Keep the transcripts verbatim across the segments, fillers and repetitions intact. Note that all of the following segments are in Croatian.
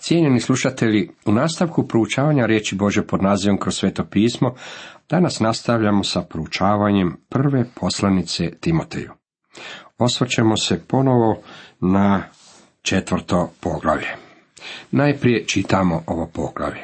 Cijenjeni slušatelji, u nastavku proučavanja riječi Božje pod nazivom Kroz sveto pismo, danas nastavljamo sa proučavanjem prve poslanice Timoteju. Osvrćemo se ponovo na četvrto poglavlje. Najprije čitamo ovo poglavlje.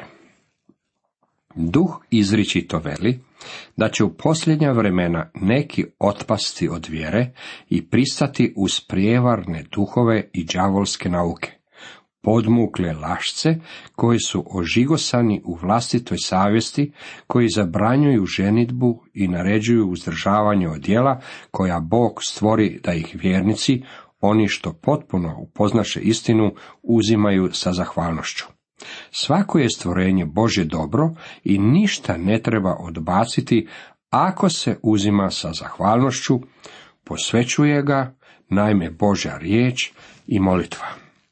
Duh izričito veli da će u posljednja vremena neki otpasti od vjere i pristati uz prijevarne duhove i đavolske nauke, podmukle lašce koji su ožigosani u vlastitoj savjesti, koji zabranjuju ženidbu i naređuju uzdržavanje od djela koja Bog stvori da ih vjernici, oni što potpuno upoznaše istinu, uzimaju sa zahvalnošću. Svako je stvorenje Božje dobro i ništa ne treba odbaciti ako se uzima sa zahvalnošću, posvećuje ga naime Božja riječ i molitva.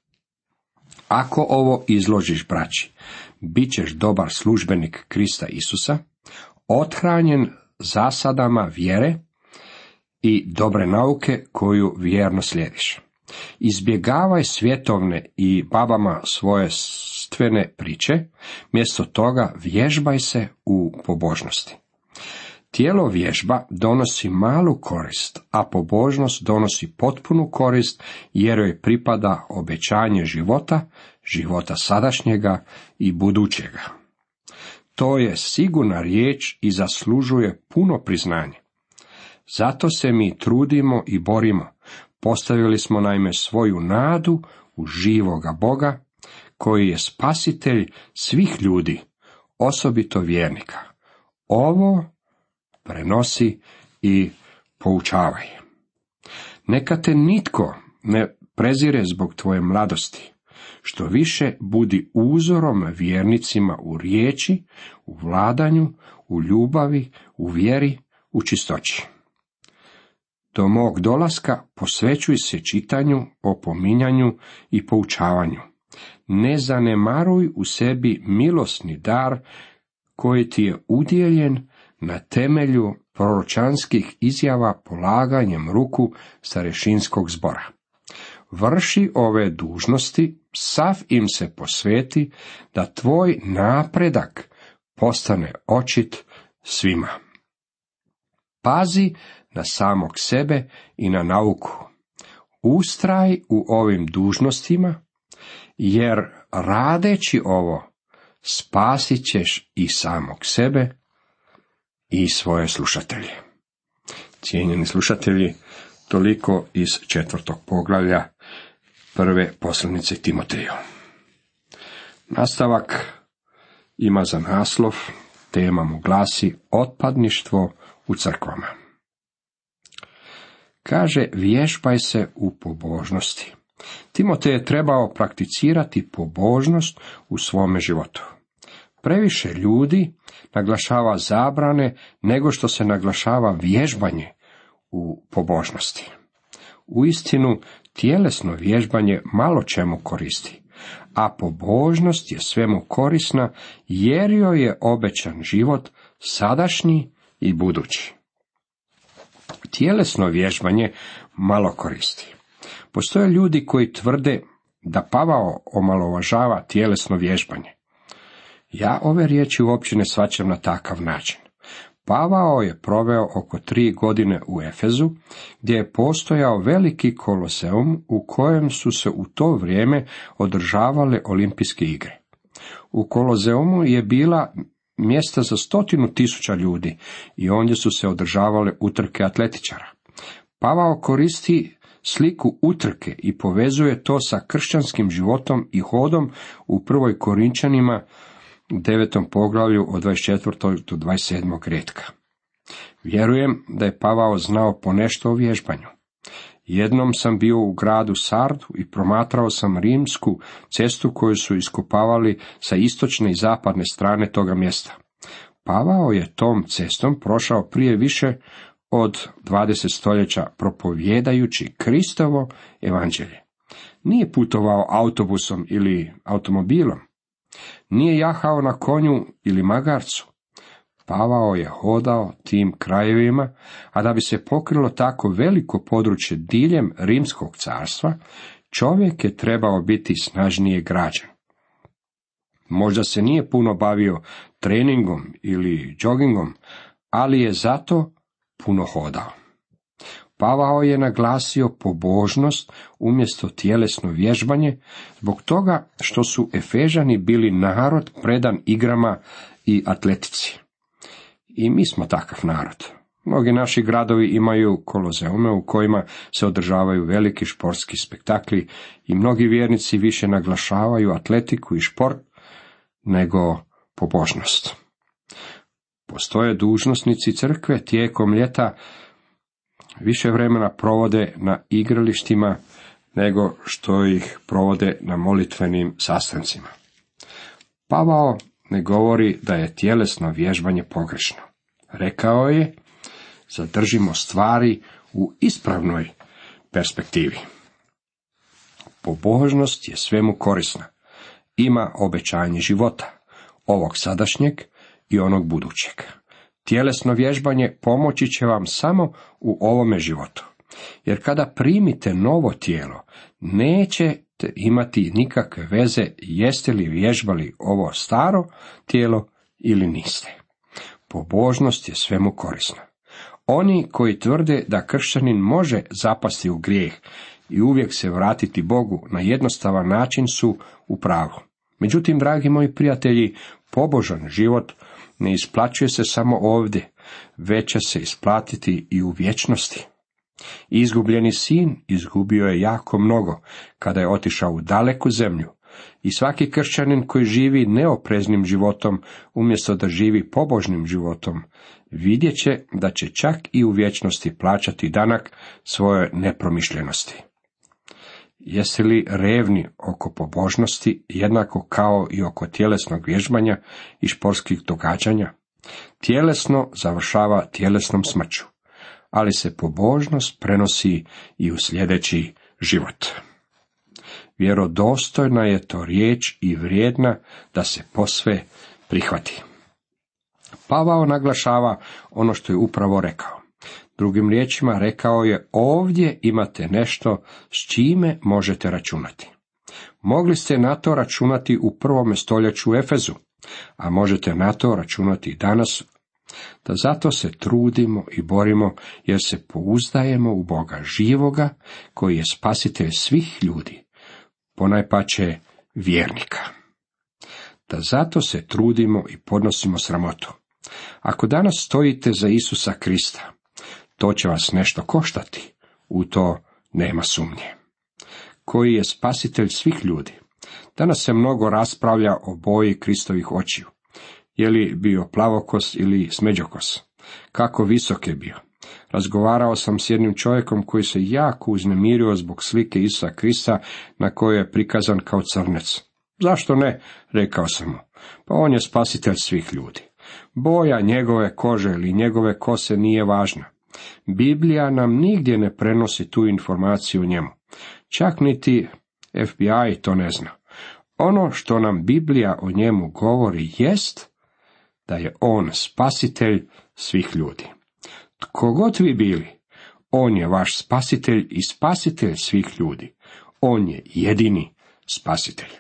Ako ovo izložiš braći, bit ćeš dobar službenik Krista Isusa, othranjen zasadama vjere i dobre nauke koju vjerno slijediš. Izbjegavaj svjetovne i babama svojstvene priče, mjesto toga vježbaj se u pobožnosti. Tijelo vježba donosi malu korist, a pobožnost donosi potpunu korist, jer joj pripada obećanje života, života sadašnjega i budućega. To je sigurna riječ i zaslužuje puno priznanje. Zato se mi trudimo i borimo. Postavili smo naime svoju nadu u živoga Boga, koji je spasitelj svih ljudi, osobito vjernika. Ovo prenosi i poučavaj. Neka te nitko ne prezire zbog tvoje mladosti, što više budi uzorom vjernicima u riječi, u vladanju, u ljubavi, u vjeri, u čistoći. Do mog dolaska posvećuj se čitanju, opominjanju i poučavanju. Ne zanemaruj u sebi milosni dar koji ti je udjeljen na temelju proročanskih izjava polaganjem ruku starešinskog zbora. Vrši ove dužnosti, sav im se posveti, da tvoj napredak postane očit svima. Pazi na samog sebe i na nauku. Ustraj u ovim dužnostima, jer radeći ovo spasit ćeš i samog sebe i svoje slušatelje. Cijenjeni slušatelji, toliko iz četvrtog poglavlja prve poslanice Timoteju. Nastavak ima za naslov, tema mu glasi otpadništvo u crkvama. Kaže, vježbaj se u pobožnosti. Timotej je trebao prakticirati pobožnost u svome životu. Previše ljudi naglašava zabrane nego što se naglašava vježbanje u pobožnosti. Uistinu, tjelesno vježbanje malo čemu koristi, a pobožnost je svemu korisna jer joj je obećan život sadašnji i budući. Tjelesno vježbanje malo koristi. Postoje ljudi koji tvrde da Pavao omalovažava tjelesno vježbanje. Ja ove riječi uopće ne shvaćam na takav način. Pavao je proveo oko tri godine u Efezu, gdje je postojao veliki koloseum u kojem su se u to vrijeme održavale olimpijske igre. U koloseumu je bila mjesta za stotinu tisuća ljudi i ondje su se održavale utrke atletičara. Pavao koristi sliku utrke i povezuje to sa kršćanskim životom i hodom u prvoj Korinčanima devetom poglavlju od dvadeset četvrtog do dvadeset sedmog retka. Vjerujem da je Pavao znao ponešto o vježbanju. Jednom sam bio u gradu Sardu i promatrao sam rimsku cestu koju su iskopavali sa istočne i zapadne strane toga mjesta. Pavao je tom cestom prošao prije više od dvadeset stoljeća propovjedajući Kristovo evanđelje. Nije putovao autobusom ili automobilom. Nije jahao na konju ili magarcu. Pavao je hodao tim krajevima, a da bi se pokrilo tako veliko područje diljem Rimskog carstva, čovjek je trebao biti snažnije građan. Možda se nije puno bavio treningom ili džogingom, ali je zato puno hodao. Pavao je naglasio pobožnost umjesto tjelesno vježbanje zbog toga što su Efežani bili narod predan igrama i atletici. I mi smo takav narod. Mnogi naši gradovi imaju kolozeume u kojima se održavaju veliki športski spektakli i mnogi vjernici više naglašavaju atletiku i šport nego pobožnost. Postoje dužnosnici crkve tijekom ljeta više vremena provode na igralištima nego što ih provode na molitvenim sastancima. Pavao ne govori da je tjelesno vježbanje pogrešno. Rekao je, zadržimo stvari u ispravnoj perspektivi. Pobožnost je svemu korisna. Ima obećanje života, ovog sadašnjeg i onog budućeg. Tjelesno vježbanje pomoći će vam samo u ovome životu. Jer kada primite novo tijelo, nećete imati nikakve veze jeste li vježbali ovo staro tijelo ili niste. Pobožnost je svemu korisna. Oni koji tvrde da kršćanin može zapasti u grijeh i uvijek se vratiti Bogu na jednostavan način su u pravu. Međutim, dragi moji prijatelji, pobožan život ne isplaćuje se samo ovdje, već će se isplatiti i u vječnosti. Izgubljeni sin izgubio je jako mnogo kada je otišao u daleku zemlju i svaki kršćanin koji živi neopreznim životom umjesto da živi pobožnim životom, vidjet će da će čak i u vječnosti plaćati danak svoje nepromišljenosti. Jeste li revni oko pobožnosti jednako kao i oko tjelesnog vježbanja i športskih događanja? Tjelesno završava tjelesnom smrću, ali se pobožnost prenosi i u sljedeći život. Vjerodostojna je to riječ i vrijedna da se posve prihvati. Pavao naglašava ono što je upravo rekao. Drugim riječima rekao je, ovdje imate nešto s čime možete računati. Mogli ste na to računati u prvome stoljeću u Efezu, a možete na to računati danas, da zato se trudimo i borimo jer se pouzdajemo u Boga živoga koji je spasitelj svih ljudi, ponajpače vjernika. Da zato se trudimo i podnosimo sramotu. Ako danas stojite za Isusa Krista, to će vas nešto koštati, u to nema sumnje. Koji je spasitelj svih ljudi. Danas se mnogo raspravlja o boji Kristovih očiju. Je li bio plavokos ili smeđokos? Kako visok je bio? Razgovarao sam s jednim čovjekom koji se jako uznemirio zbog slike Isusa Krista na kojoj je prikazan kao crnec. Zašto ne? Rekao sam mu. Pa on je spasitelj svih ljudi. Boja njegove kože ili njegove kose nije važna. Biblija nam nigdje ne prenosi tu informaciju o njemu. Čak niti F B I to ne zna. Ono što nam Biblija o njemu govori jest da je on spasitelj svih ljudi. Tko god vi bili, on je vaš spasitelj i spasitelj svih ljudi. On je jedini spasitelj.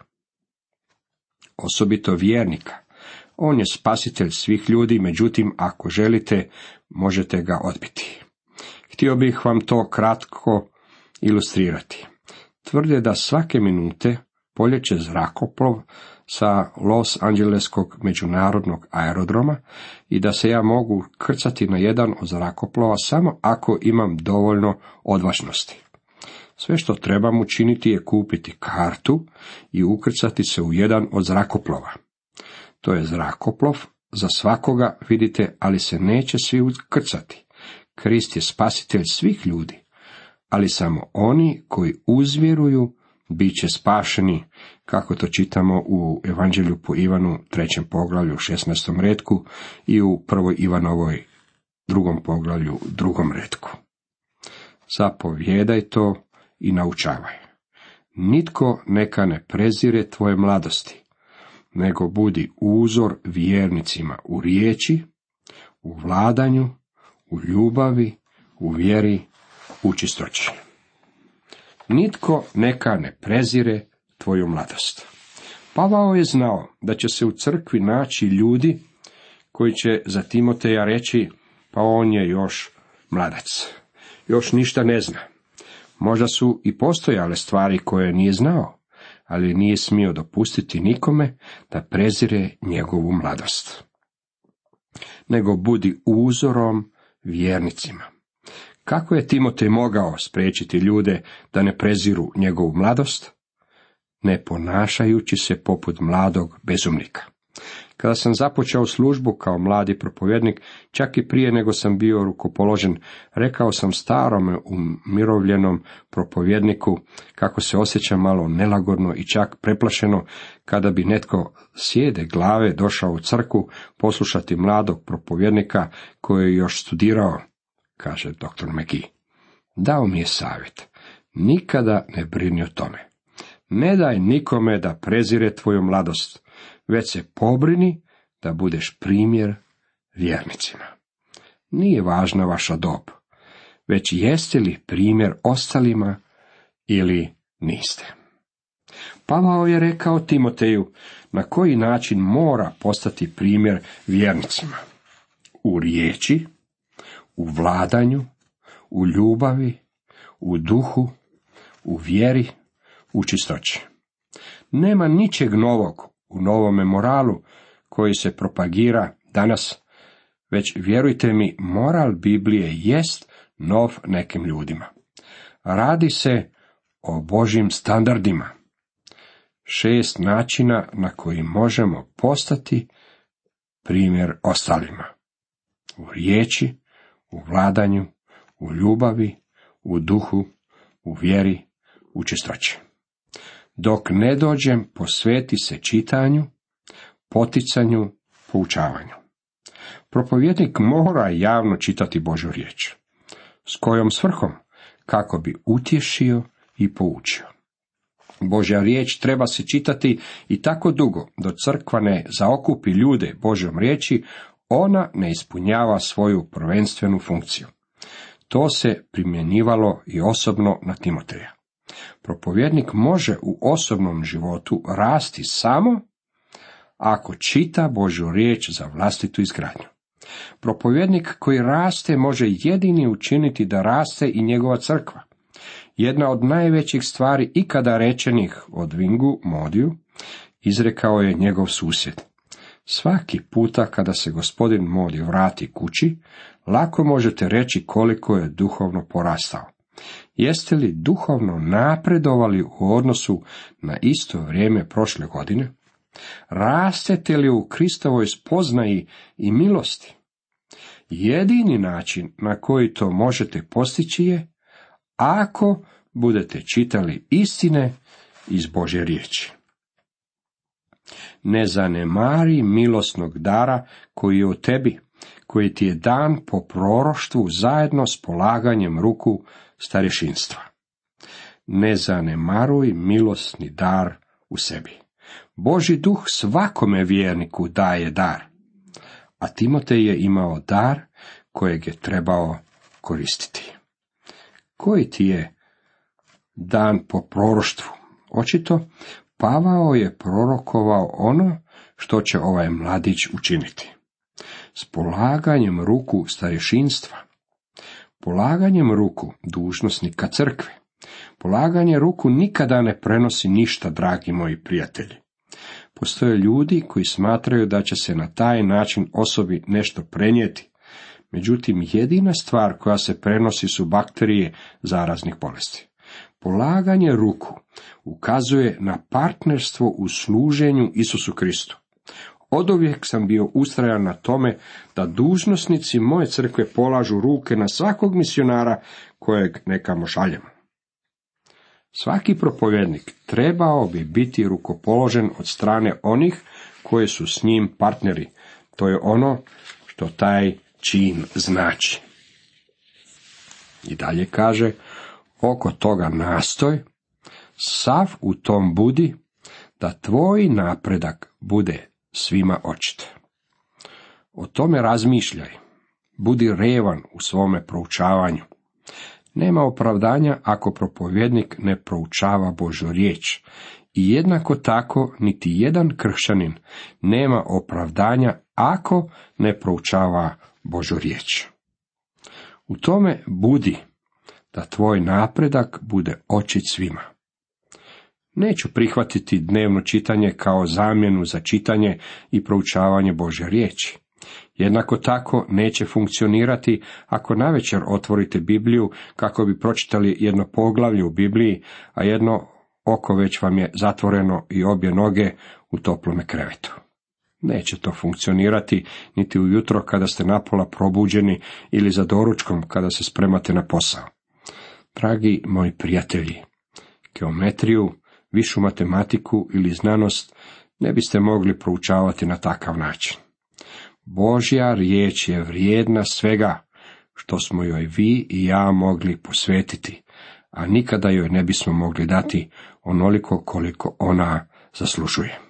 Osobito vjernika. On je spasitelj svih ljudi, međutim, ako želite, možete ga odbiti. Htio bih vam to kratko ilustrirati. Tvrde da svake minute poljeće zrakoplov sa Los Angeleskog međunarodnog aerodroma i da se ja mogu krcati na jedan od zrakoplova samo ako imam dovoljno odvažnosti. Sve što trebam učiniti je kupiti kartu i ukrcati se u jedan od zrakoplova. To je zrakoplov za svakoga, vidite, ali se neće svi ukrcati. Krist je spasitelj svih ljudi, ali samo oni koji uzvjeruju bit će spašeni, kako to čitamo u Evanđelju po Ivanu, trećem poglavlju, šesnaestom retku i u prvoj Ivanovoj, drugom poglavlju, drugom retku. Zapovjedaj to i naučavaj. Nitko neka ne prezire tvoje mladosti, nego budi uzor vjernicima u riječi, u vladanju, u ljubavi, u vjeri, u čistoći. Nitko neka ne prezire tvoju mladost. Pavao je znao da će se u crkvi naći ljudi koji će za Timoteja reći, pa on je još mladac, još ništa ne zna. Možda su i postojale stvari koje nije znao, ali nije smio dopustiti nikome da prezire njegovu mladost. Nego budi uzorom vjernicima. Kako je Timotej mogao spriječiti ljude da ne preziru njegovu mladost? Ne ponašajući se poput mladog bezumnika. Kada sam započeo službu kao mladi propovjednik, čak i prije nego sam bio rukopoložen, rekao sam starome umirovljenom propovjedniku kako se osjećam malo nelagodno i čak preplašeno kada bi netko sjede glave došao u crkvu poslušati mladog propovjednika koji je još studirao, kaže doktor McGee. Dao mi je savjet. Nikada ne brini o tome. Ne daj nikome da prezire tvoju mladost, već se pobrini da budeš primjer vjernicima. Nije važna vaša dob, već jeste li primjer ostalima ili niste. Pavao je rekao Timoteju na koji način mora postati primjer vjernicima. U riječi, u vladanju, u ljubavi, u duhu, u vjeri, u čistoći. Nema ničeg novog u novome moralu koji se propagira danas, već vjerujte mi, moral Biblije jest nov nekim ljudima. Radi se o Božjim standardima. Šest načina na koji možemo postati primjer ostalima. U riječi, u vladanju, u ljubavi, u duhu, u vjeri, u čistoći. Dok ne dođem, posveti se čitanju, poticanju, poučavanju. Propovjednik mora javno čitati Božju riječ. S kojom svrhom? Kako bi utješio i poučio. Božja riječ treba se čitati i tako dugo, do crkva ne zaokupi ljude Božjom riječi, ona ne ispunjava svoju prvenstvenu funkciju. To se primjenjivalo i osobno na Timoteja. Propovjednik može u osobnom životu rasti samo ako čita Božju riječ za vlastitu izgradnju. Propovjednik koji raste može jedini učiniti da raste i njegova crkva. Jedna od najvećih stvari ikada rečenih od Vingu Modiju izrekao je njegov susjed. Svaki puta kada se gospodin Modi vrati kući, lako možete reći koliko je duhovno porastao. Jeste li duhovno napredovali u odnosu na isto vrijeme prošle godine? Rastete li u Kristovoj spoznaji i milosti? Jedini način na koji to možete postići je ako budete čitali istine iz Božje riječi. Ne zanemari milosnog dara koji je u tebi, koji ti je dan po proroštvu zajedno s polaganjem ruku starješinstva. Ne zanemaruj milosni dar u sebi. Božji duh svakome vjerniku daje dar, a Timotej je imao dar kojeg je trebao koristiti. Koji ti je dan po proroštvu? Očito, Pavao je prorokovao ono što će ovaj mladić učiniti. S polaganjem ruku starješinstva, polaganjem ruku dužnosnika crkve. Polaganje ruku nikada ne prenosi ništa, dragi moji prijatelji. Postoje ljudi koji smatraju da će se na taj način osobi nešto prenijeti. Međutim, jedina stvar koja se prenosi su bakterije zaraznih bolesti. Polaganje ruku ukazuje na partnerstvo u služenju Isusu Kristu. Oduvijek sam bio ustrajan na tome da dužnosnici moje crkve polažu ruke na svakog misionara kojeg nekamo šaljemo. Svaki propovjednik trebao bi biti rukopoložen od strane onih koji su s njim partneri. To je ono što taj čin znači. I dalje kaže, oko toga nastoj, sav u tom budi, da tvoj napredak bude svima očit. O tome razmišljaj, budi revan u svome proučavanju. Nema opravdanja ako propovjednik ne proučava Božju riječ, I jednako tako niti jedan kršćanin nema opravdanja ako ne proučava Božju riječ. U tome budi da tvoj napredak bude očit svima. Neću prihvatiti dnevno čitanje kao zamjenu za čitanje i proučavanje Božje riječi. Jednako tako neće funkcionirati ako navečer otvorite Bibliju kako bi pročitali jedno poglavlje u Bibliji, a jedno oko već vam je zatvoreno i obje noge u toplome krevetu. Neće to funkcionirati niti ujutro kada ste napola probuđeni ili za doručkom kada se spremate na posao. Dragi moji prijatelji, geometriju, višu matematiku ili znanost ne biste mogli proučavati na takav način. Božja riječ je vrijedna svega što smo joj vi i ja mogli posvetiti, a nikada joj ne bismo mogli dati onoliko koliko ona zaslužuje.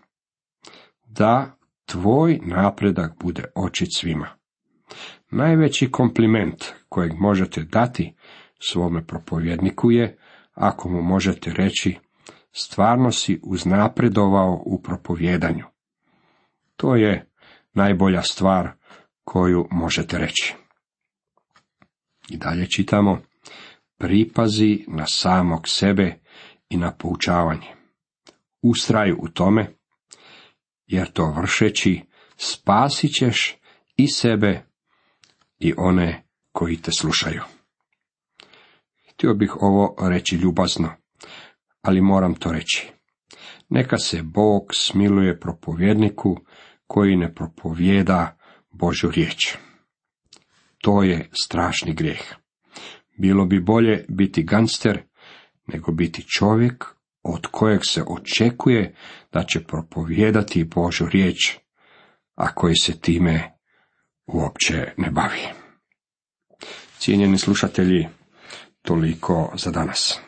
Da tvoj napredak bude očit svima. Najveći kompliment kojeg možete dati svome propovjedniku je ako mu možete reći: stvarno si uznapredovao u propovjedanju. To je najbolja stvar koju možete reći. I dalje čitamo: pripazi na samog sebe i na poučavanje. Ustraj u tome, jer to vršeći spasit ćeš i sebe i one koji te slušaju. Htio bih ovo reći ljubazno, ali moram to reći. Neka se Bog smiluje propovjedniku koji ne propovjeda Božju riječ. To je strašni grijeh. Bilo bi bolje biti gangster nego biti čovjek od kojeg se očekuje da će propovijedati Božju riječ, a koji se time uopće ne bavi. Cijenjeni slušatelji, toliko za danas.